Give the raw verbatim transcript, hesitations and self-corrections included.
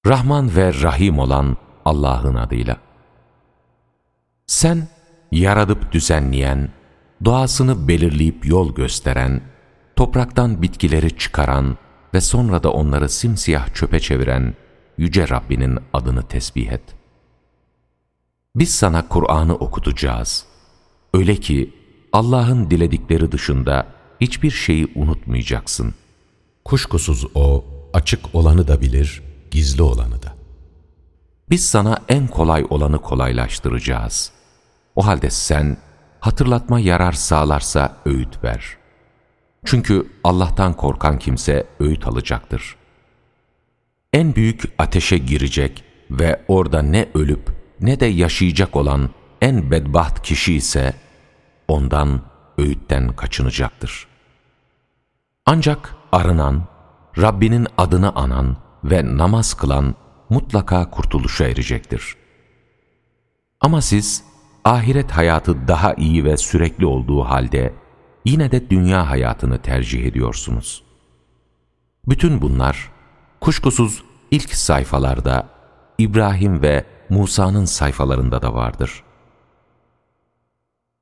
Rahman ve Rahim olan Allah'ın adıyla. Sen, yaratıp düzenleyen, doğasını belirleyip yol gösteren, topraktan bitkileri çıkaran ve sonra da onları simsiyah çöpe çeviren Yüce Rabbinin adını tesbih et. Biz sana Kur'an'ı okutacağız. Öyle ki Allah'ın diledikleri dışında hiçbir şeyi unutmayacaksın. Kuşkusuz O, açık olanı da bilir, gizli olanı da. Biz sana en kolay olanı kolaylaştıracağız. O halde sen, hatırlatma yarar sağlarsa öğüt ver. Çünkü Allah'tan korkan kimse öğüt alacaktır. En büyük ateşe girecek ve orada ne ölüp ne de yaşayacak olan en bedbaht kişi ise ondan, öğütten kaçınacaktır. Ancak arınan, Rabbinin adını anan ve namaz kılan mutlaka kurtuluşa erecektir. Ama siz, ahiret hayatı daha iyi ve sürekli olduğu halde yine de dünya hayatını tercih ediyorsunuz. Bütün bunlar kuşkusuz ilk sayfalarda İbrahim ve Musa'nın sayfalarında da vardır.